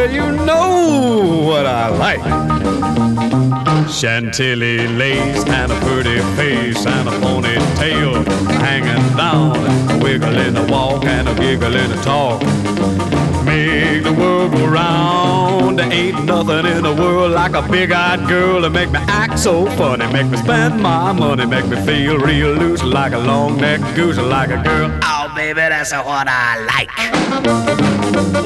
Well, you know what I like. Chantilly lace and a pretty face and a ponytail hanging down, a wiggle in the walk and a giggle in the talk. Make the world go round. There ain't nothing in the world like a big-eyed girl to make me act so funny, make me spend my money, make me feel real loose like a long-necked goose, like a girl. Oh, baby, that's what I like.